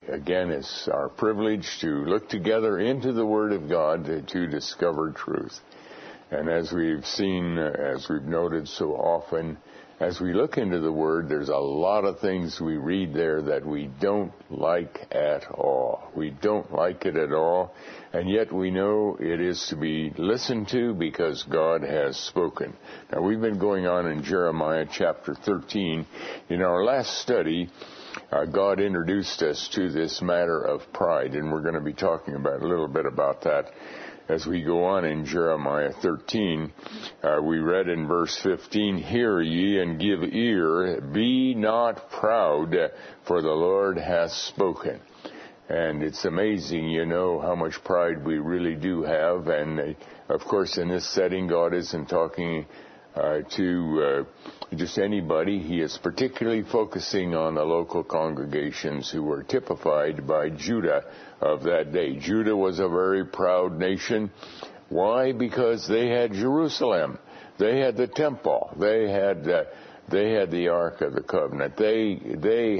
again, it's our privilege to look together into the Word of God to discover truth. And as we've seen, as we've noted so often, as we look into the Word, there's a lot of things we read there that we don't like at all. We don't like it at all, and yet we know it is to be listened to because God has spoken. Now, we've been going on in Jeremiah chapter 13. In our last study, God introduced us to this matter of pride, and we're going to be talking about a little bit about that as we go on in Jeremiah 13. We read in verse 15, "Hear ye and give ear, be not proud, for the Lord hath spoken." And it's amazing, you know, how much pride we really do have. And of course, in this setting, God isn't talking to just anybody. He is particularly focusing on the local congregations who were typified by Judah of that day. Judah was a very proud nation. Why? Because they had Jerusalem. They had the temple. They had the Ark of the Covenant. They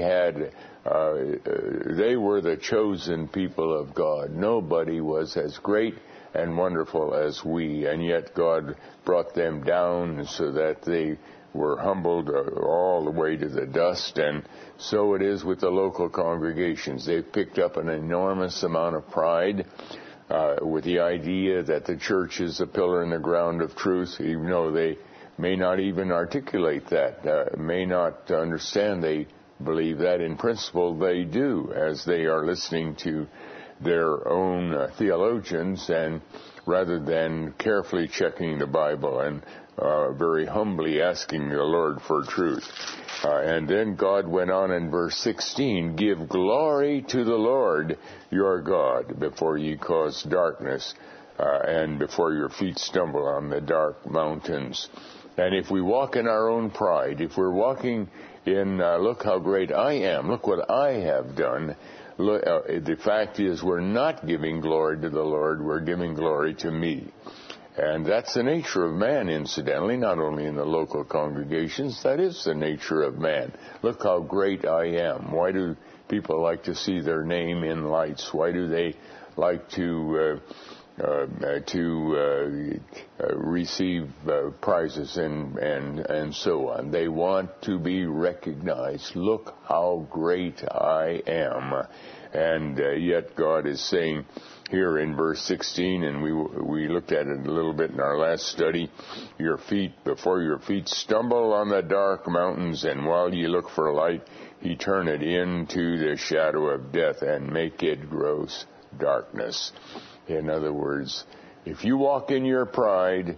were the chosen people of God. Nobody was as great and wonderful as we, and yet God brought them down so that they were humbled all the way to the dust. And so it is with the local congregations. They've picked up an enormous amount of pride with the idea that the church is a pillar in the ground of truth, even though they may not even articulate that, may not understand they believe that. In principle, they do, as they are listening to their own theologians, and rather than carefully checking the Bible and very humbly asking the Lord for truth. And then God went on in verse 16, "Give glory to the Lord your God before ye cause darkness, and before your feet stumble on the dark mountains." And if we walk in our own pride, if we're walking in, look how great I am, look what I have done, the fact is we're not giving glory to the Lord, we're giving glory to me. And that's the nature of man, incidentally, not only in the local congregations. That is the nature of man. Look how great I am. Why do people like to see their name in lights? Why do they like to receive prizes and so on? They want to be recognized. Look how great I am. And yet God is saying here in verse 16, and we looked at it a little bit in our last study, before your feet stumble on the dark mountains, and while ye look for light, he turn it into the shadow of death and make it gross darkness. In other words, if you walk in your pride,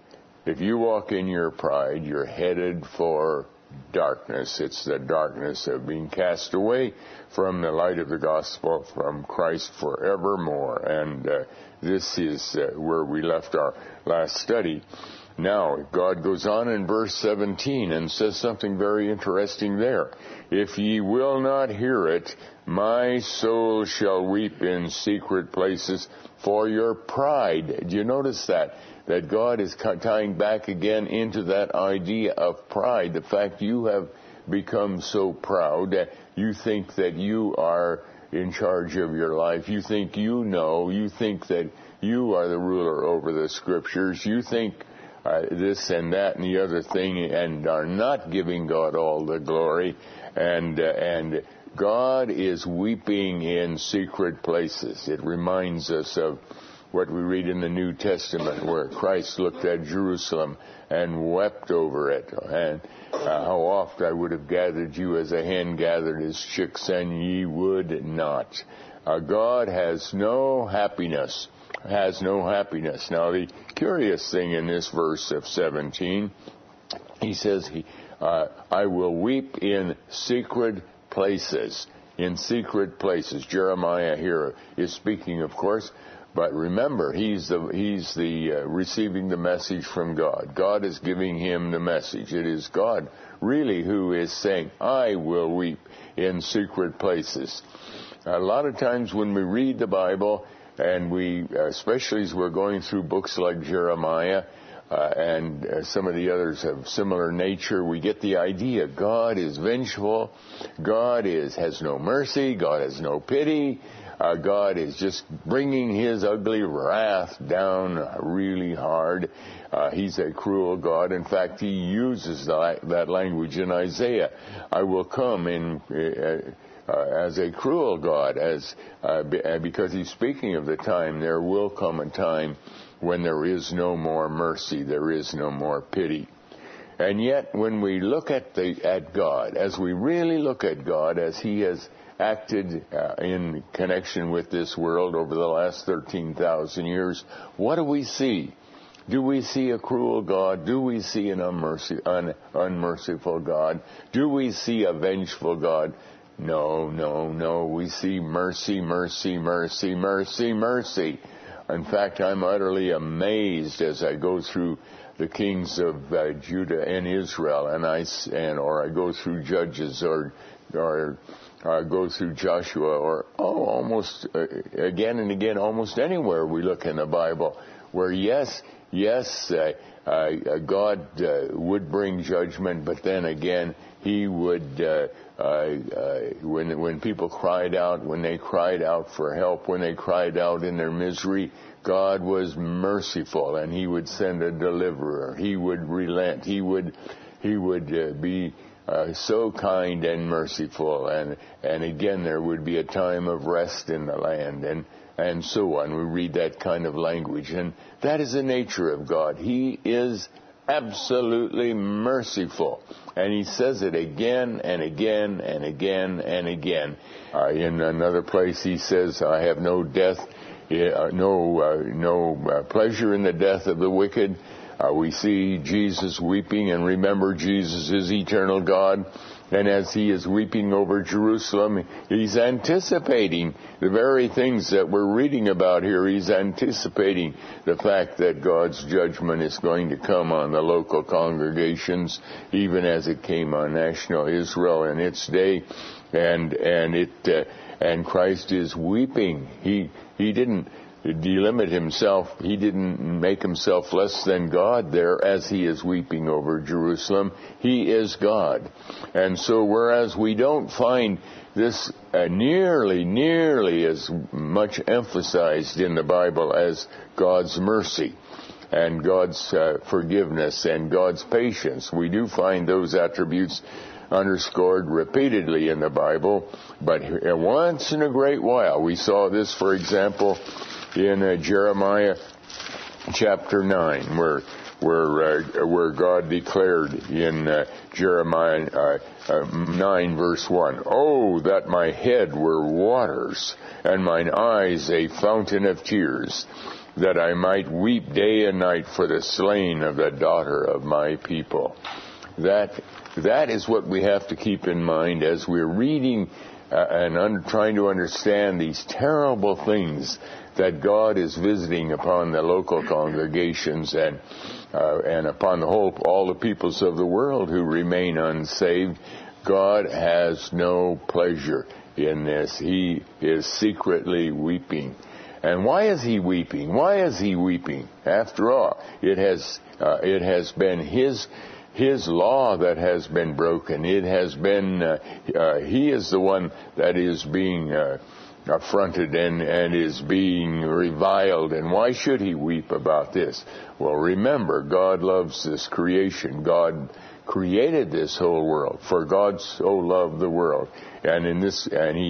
you're headed for darkness. It's the darkness of being cast away from the light of the gospel, from Christ forevermore. And this is where we left our last study. Now, God goes on in verse 17 and says something very interesting there. "If ye will not hear it, my soul shall weep in secret places for your pride." Do you notice that? That God is tying back again into that idea of pride. The fact you have become so proud that you think that you are in charge of your life. You think you know. You think that you are the ruler over the Scriptures. You think this and that and the other thing, and are not giving God all the glory. And God is weeping in secret places. It reminds us of what we read in the New Testament, where Christ looked at Jerusalem and wept over it. And how oft I would have gathered you as a hen gathered his chicks, and ye would not. God has no happiness. Now, the curious thing in this verse of 17, he says, I will weep in secret places. In secret places. Jeremiah here is speaking, of course, but remember, he's the receiving the message from God. God is giving him the message. It is God really who is saying, I will weep in secret places. A lot of times when we read the Bible, and we, especially as we're going through books like Jeremiah, and some of the others have similar nature. We get the idea. God is vengeful. God has no mercy. God has no pity. God is just bringing His ugly wrath down really hard. He's a cruel God. In fact, He uses that language in Isaiah. I will come in as a cruel God, because He's speaking of the time. There will come a time when there is no more mercy, there is no more pity. And yet, when we look at God, as we really look at God, as He has acted in connection with this world over the last 13,000 years, what do we see? Do we see a cruel God? Do we see an unmerciful God? Do we see a vengeful God? No. We see mercy, mercy, mercy, mercy, mercy. In fact, I'm utterly amazed as I go through the kings of Judah and Israel, or I go through Judges, or go through Joshua, or almost again and again, almost anywhere we look in the Bible, where yes, God would bring judgment, but then again, He would, when people cried out, when they cried out for help, when they cried out in their misery, God was merciful, and He would send a deliverer. He would relent. He would be so kind and merciful, and again there would be a time of rest in the land, and so on. We read that kind of language, and that is the nature of God. He is absolutely merciful, and He says it again and again and again and again. In another place He says, I have no pleasure in the death of the wicked. We see Jesus weeping, and remember, Jesus is eternal God, and as He is weeping over Jerusalem, He's anticipating the very things that we're reading about here. He's anticipating the fact that God's judgment is going to come on the local congregations, even as it came on national Israel in its day, and Christ is weeping. He didn't delimit Himself. He didn't make Himself less than God there as He is weeping over Jerusalem. He is God. And so whereas we don't find this nearly as much emphasized in the Bible as God's mercy and God's forgiveness and God's patience, we do find those attributes underscored repeatedly in the Bible, but once in a great while. We saw this, for example, in Jeremiah chapter 9, where God declared in Jeremiah 9 verse 1, "Oh, that my head were waters, and mine eyes a fountain of tears, that I might weep day and night for the slain of the daughter of my people." That is what we have to keep in mind as we're reading and trying to understand these terrible things that God is visiting upon the local congregations and upon all the peoples of the world who remain unsaved. God has no pleasure in this. He is secretly weeping. And why is He weeping? Why is He weeping? After all, it has been His law that has been broken. It has been, He is the one that is being affronted and is being reviled. And why should He weep about this? Well, remember, God loves this creation. God created this whole world. For God so loved the world. And He's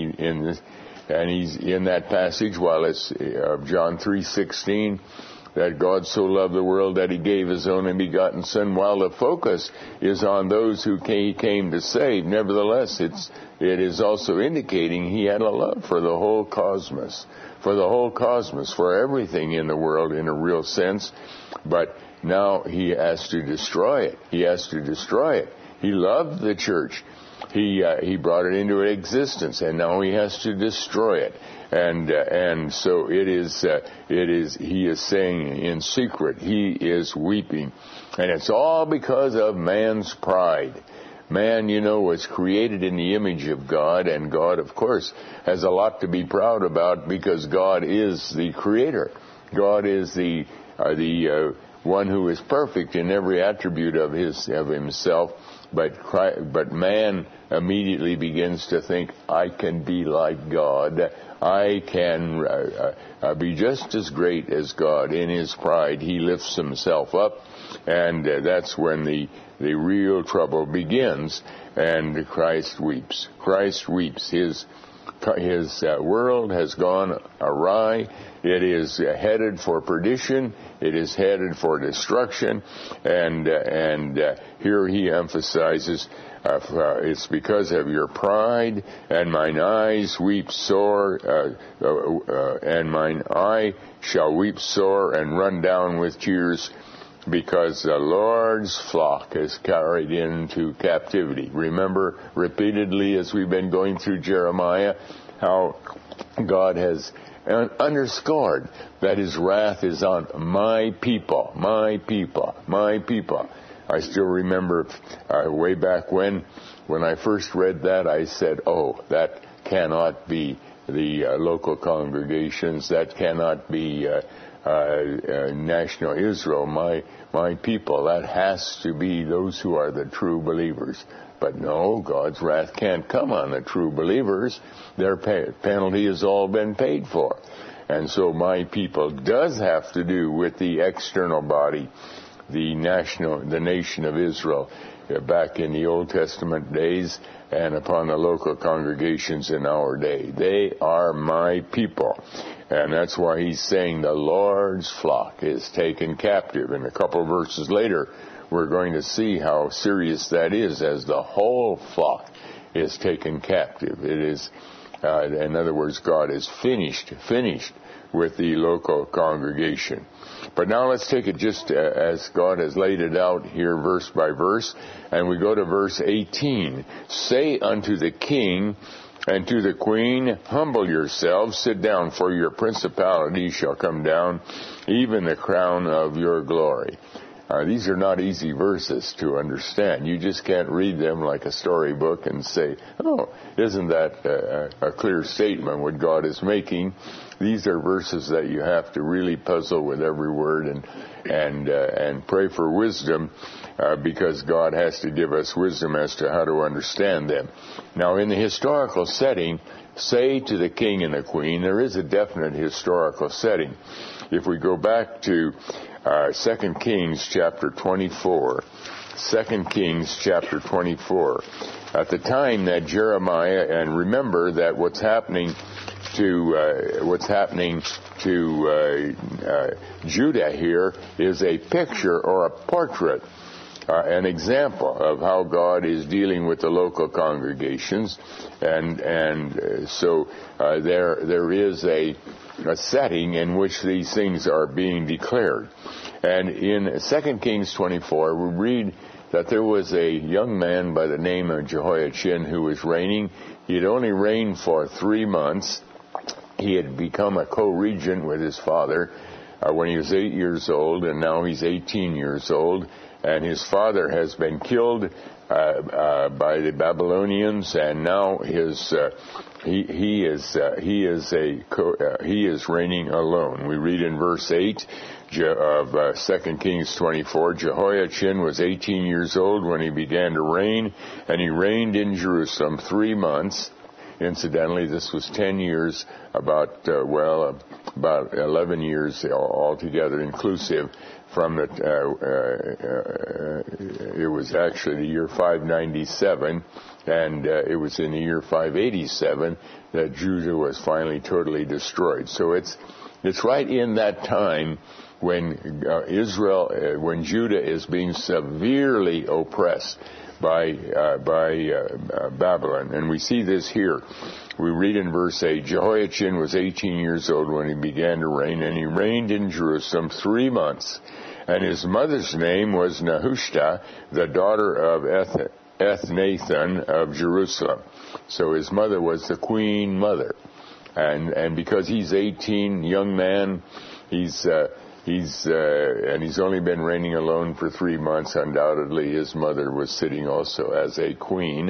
in that passage, while it's John 3:16, that God so loved the world that He gave His only begotten Son. While the focus is on those who He came to save, nevertheless, it is also indicating He had a love for the whole cosmos, for everything in the world in a real sense. But now He has to destroy it. He loved the church. He brought it into existence, and now He has to destroy it. And so it is. He is saying in secret, He is weeping, and it's all because of man's pride. Man, was created in the image of God, and God, of course, has a lot to be proud about because God is the Creator. God is one who is perfect in every attribute of himself, but man immediately begins to think, I can be like God. I can be just as great as God. In his pride, he lifts himself up, and that's when the real trouble begins, and Christ weeps. Christ weeps. His world has gone awry. It is headed for perdition. It is headed for destruction. And here he emphasizes, it's because of your pride, and mine eyes weep sore, and mine eye shall weep sore and run down with tears, because the Lord's flock is carried into captivity. Remember repeatedly as we've been going through Jeremiah how God has underscored that his wrath is on my people, my people, my people. I still remember way back when I first read that, I said, oh, that cannot be the local congregations, that cannot be national Israel, my people. That has to be those who are the true believers. But no, God's wrath can't come on the true believers. Their penalty has all been paid for. And so my people does have to do with the external body, the nation of Israel, back in the Old Testament days, and upon the local congregations in our day. They are my people. And that's why he's saying the Lord's flock is taken captive. And a couple of verses later, we're going to see how serious that is, as the whole flock is taken captive. It is, in other words, God is finished with the local congregation. But now let's take it just as God has laid it out here verse by verse, and we go to verse 18. Say unto the king and to the queen, humble yourselves, sit down, for your principality shall come down, even the crown of your glory. These are not easy verses to understand. You just can't read them like a storybook and say, oh, isn't that a clear statement what God is making? These are verses that you have to really puzzle with every word and pray for wisdom, because God has to give us wisdom as to how to understand them. Now, in the historical setting, say to the king and the queen, there is a definite historical setting. If we go back to 2 Kings chapter 24, 2 Kings chapter 24, at the time that Jeremiah, and remember that what's happening to Judah here is a picture or a portrait, an example of how God is dealing with the local congregations, and so there is a setting in which these things are being declared. And in 2 Kings 24, we read that there was a young man by the name of Jehoiachin who was reigning. He had only reigned for 3 months. He had become a co-regent with his father when he was 8 years old, and now he's 18 years old. And his father has been killed by the Babylonians, and now he is reigning alone. We read in verse 8 of 2 Kings 24, Jehoiachin was 18 years old when he began to reign, and he reigned in Jerusalem 3 months. Incidentally, this was 10 years, about 11 years altogether, inclusive. From it was actually the year 597, and it was in the year 587 that Judah was finally totally destroyed. So it's right in that time when when Judah is being severely oppressed by Babylon. And we see this here. We read in verse 8, Jehoiachin was 18 years old when he began to reign, and he reigned in Jerusalem 3 months. And his mother's name was Nehushta, the daughter of Ethnathan of Jerusalem. So his mother was the queen mother. And because he's 18, young man, he's He's only been reigning alone for 3 months. Undoubtedly, his mother was sitting also as a queen,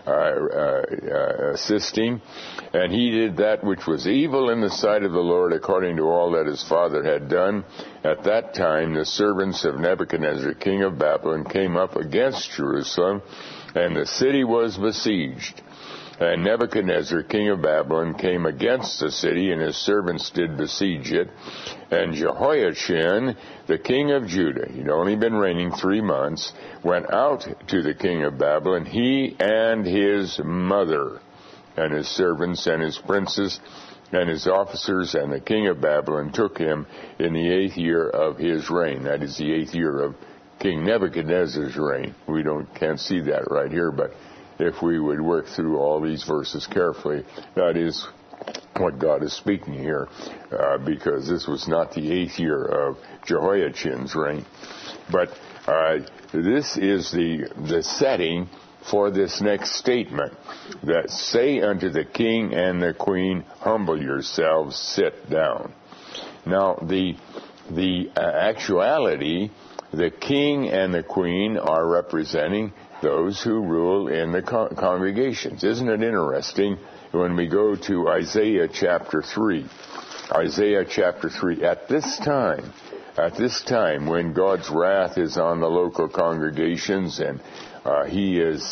assisting. And he did that which was evil in the sight of the Lord, according to all that his father had done. At that time, the servants of Nebuchadnezzar, king of Babylon, came up against Jerusalem, and the city was besieged. And Nebuchadnezzar, king of Babylon, came against the city, and his servants did besiege it. And Jehoiachin, the king of Judah, he'd only been reigning 3 months, went out to the king of Babylon, he and his mother, and his servants, and his princes, and his officers, and the king of Babylon took him in the 8th year of his reign. That is the 8th year of King Nebuchadnezzar's reign. We can't see that right here, but if we would work through all these verses carefully, that is what God is speaking here, because this was not the 8th year of Jehoiachin's reign. But this is the setting for this next statement, that say unto the king and the queen, humble yourselves, sit down. Now, the actuality, the king and the queen are representing those who rule in the congregations. Isn't it interesting when we go to Isaiah chapter 3? Isaiah chapter 3, at this time when God's wrath is on the local congregations, and he is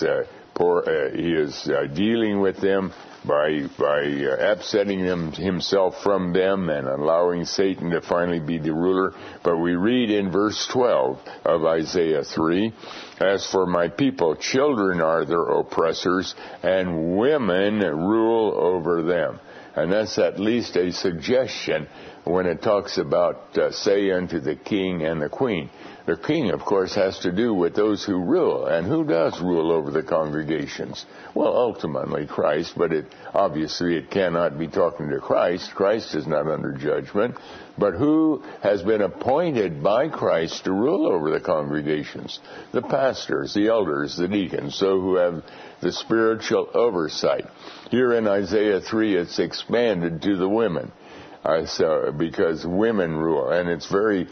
dealing with them by upsetting himself from them and allowing Satan to finally be the ruler. But we read in verse 12 of Isaiah 3, as for my people, children are their oppressors, and women rule over them. And that's at least a suggestion when it talks about say unto the king and the queen. The king, of course, has to do with those who rule. And who does rule over the congregations? Well, ultimately Christ, but obviously it cannot be talking to Christ. Christ is not under judgment. But who has been appointed by Christ to rule over the congregations? The pastors, the elders, the deacons, so who have the spiritual oversight. Here in Isaiah 3, it's expanded to the women, because women rule. And it's very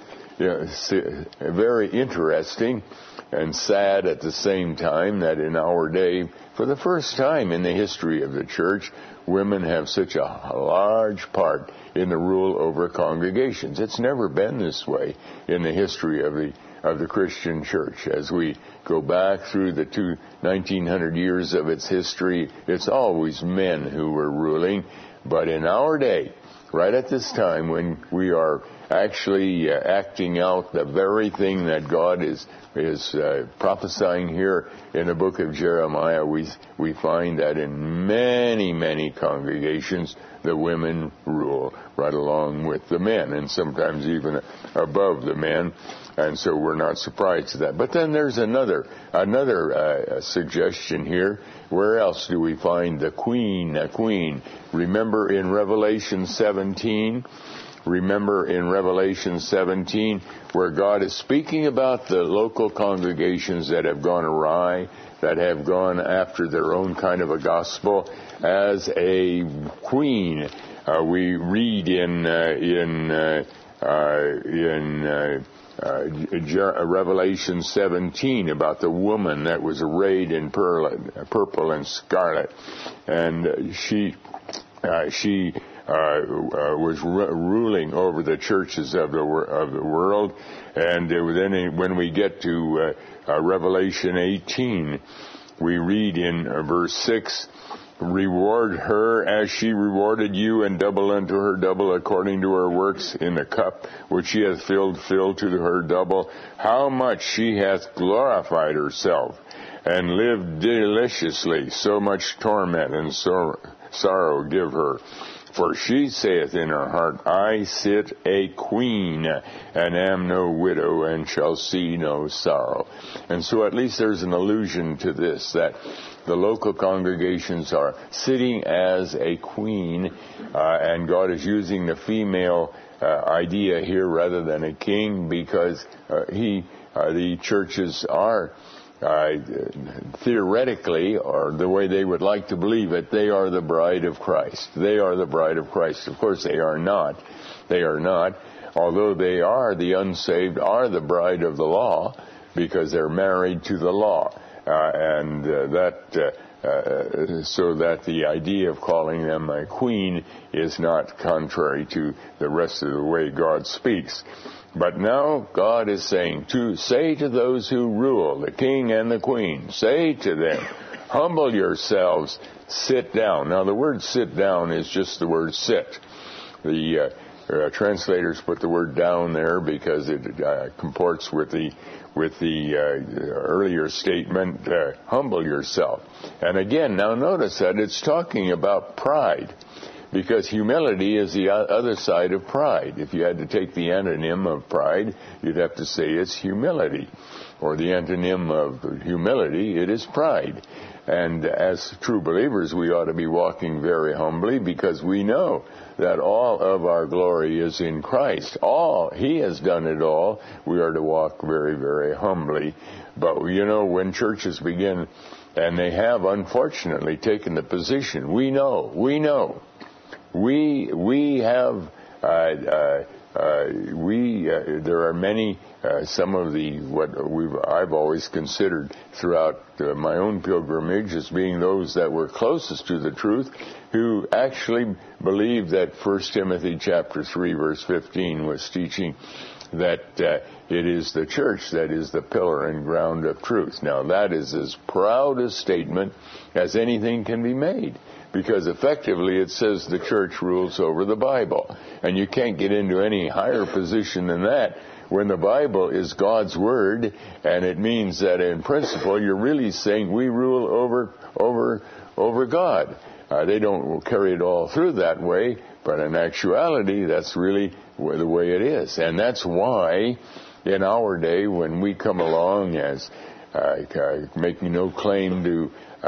interesting and sad at the same time that in our day, for the first time in the history of the church, women have such a large part in the rule over congregations. It's never been this way in the history of the Christian church. As we go back through the 1900 years of its history, it's always men who were ruling. But in our day, right at this time when we are actually acting out the very thing that God is prophesying here in the book of Jeremiah, we find that in many, many congregations, the women rule right along with the men, and sometimes even above the men. And so we're not surprised at that. But then there's another suggestion here. Where else do we find the queen? A queen. Remember in Revelation 17? Remember in Revelation 17 where God is speaking about the local congregations that have gone awry, that have gone after their own kind of a gospel as a queen. We read in Revelation 17 about the woman that was arrayed in purple and scarlet, and she was ruling over the churches of the world. And then when we get to Revelation 18, we read in verse 6, reward her as she rewarded you, and double unto her double according to her works in the cup which she hath filled to her double. How much she hath glorified herself and lived deliciously, so much torment and sorrow give her. For she saith in her heart, I sit a queen, and am no widow, and shall see no sorrow. And so at least there's an allusion to this, that the local congregations are sitting as a queen, and God is using the female idea here rather than a king, because the churches are theoretically, or the way they would like to believe it, they are the bride of Christ. They are the bride of Christ. Of course, they are not. They are not. Although they are, the unsaved are the bride of the law because they're married to the law. So that the idea of calling them a queen is not contrary to the rest of the way God speaks. But now God is saying, say to those who rule, the king and the queen, say to them, humble yourselves, sit down. Now the word sit down is just the word sit. The translators put the word down there because it comports with the earlier statement, humble yourself. And again, now notice that it's talking about pride, because humility is the other side of pride. If you had to take the antonym of pride, you'd have to say it's humility. Or the antonym of humility, it is pride. And as true believers, we ought to be walking very humbly because we know that all of our glory is in Christ. He has done it all. We are to walk very, very humbly. But, when churches begin, and they have unfortunately taken the position, we know, there are many, some of I've always considered throughout my own pilgrimage as being those that were closest to the truth, who actually believed that 1 Timothy chapter 3 verse 15 was teaching that it is the church that is the pillar and ground of truth. Now that is as proud a statement as anything can be made, because effectively it says the church rules over the Bible. And you can't get into any higher position than that when the Bible is God's Word, and it means that in principle you're really saying we rule over God. They don't carry it all through that way, but in actuality that's really the way it is. And that's why in our day when we come along as making no claim to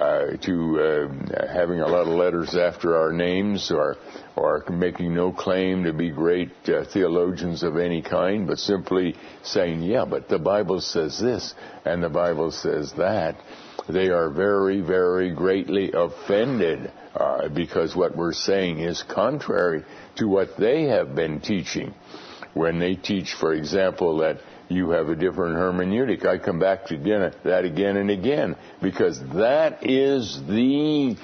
having a lot of letters after our names, or making no claim to be great theologians of any kind, but simply saying, but the Bible says this and the Bible says that, they are very, very greatly offended because what we're saying is contrary to what they have been teaching. When they teach, for example, that you have a different hermeneutic, I come back to that again and again, because that is the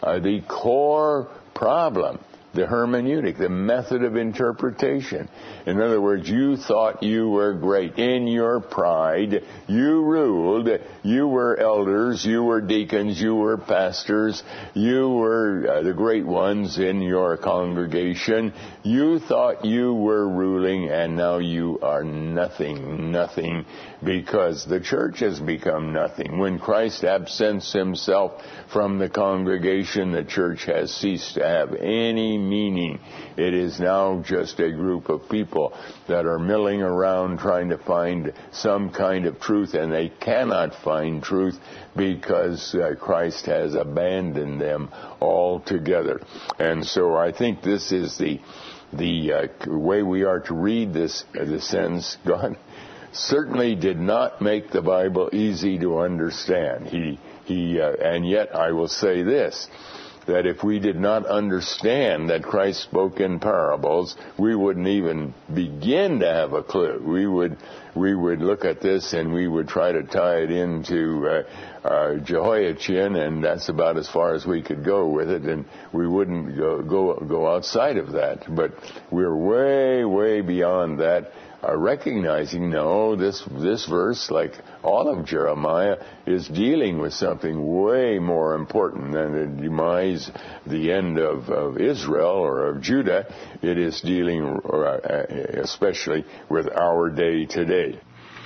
core problem. The hermeneutic, the method of interpretation. In other words, you thought you were great. In your pride, you ruled. You were elders, you were deacons, you were pastors, you were the great ones in your congregation. You thought you were ruling, and now you are nothing, because the church has become nothing. When Christ absents himself from the congregation, the church has ceased to have any meaning. It is now just a group of people that are milling around trying to find some kind of truth, and they cannot find truth because Christ has abandoned them altogether. And so I think this is the way we are to read this sentence. God certainly did not make the Bible easy to understand. And yet I will say this, that if we did not understand that Christ spoke in parables, we wouldn't even begin to have a clue. We would look at this and we would try to tie it into Jehoiachin, and that's about as far as we could go with it, and we wouldn't go outside of that. But we're way beyond that. Recognizing, this verse, like all of Jeremiah, is dealing with something way more important than the demise, the end of Israel or of Judah. It is dealing especially with our day today.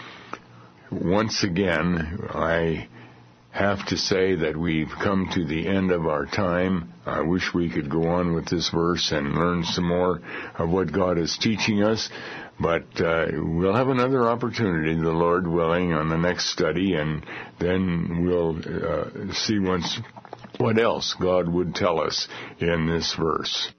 Once again, I have to say that we've come to the end of our time. I wish we could go on with this verse and learn some more of what God is teaching us. But we'll have another opportunity, the Lord willing, on the next study, and then we'll see what else God would tell us in this verse.